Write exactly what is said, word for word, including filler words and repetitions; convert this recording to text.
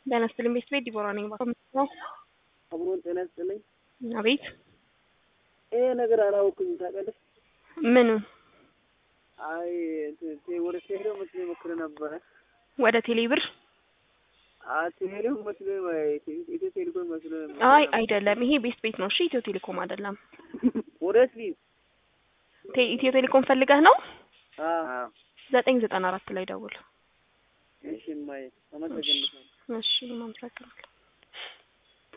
በነስተልም ቤት ቤት ዲቦራ ነኝ ባከምተው አብሮን ጤና ይስጥልኝ። አቤት ይሄ ነገር አላውቅም ታውቃለህ? ምን? አይ እንትን ወደ ቴሌ መስሎ ሞክረ ነበር። ወደ ቴሌብር? አይ ቴሌ መስሎ ኢትዮ ቴሌኮም መስሎ። አይ አይደለም፣ ይሄ ቤት ቤት ነው። እሺ ኢትዮ ቴሌኮም አይደለም። ወዴት ሊዝ? ቴ ኢትዮ ቴሌኮም ፈልገህ ነው? አዎ ዘጠኝ ዘጠና አራት ላይ ደውል። እሺ ማይ አመሰግናለሁ። እሺ ማምጣት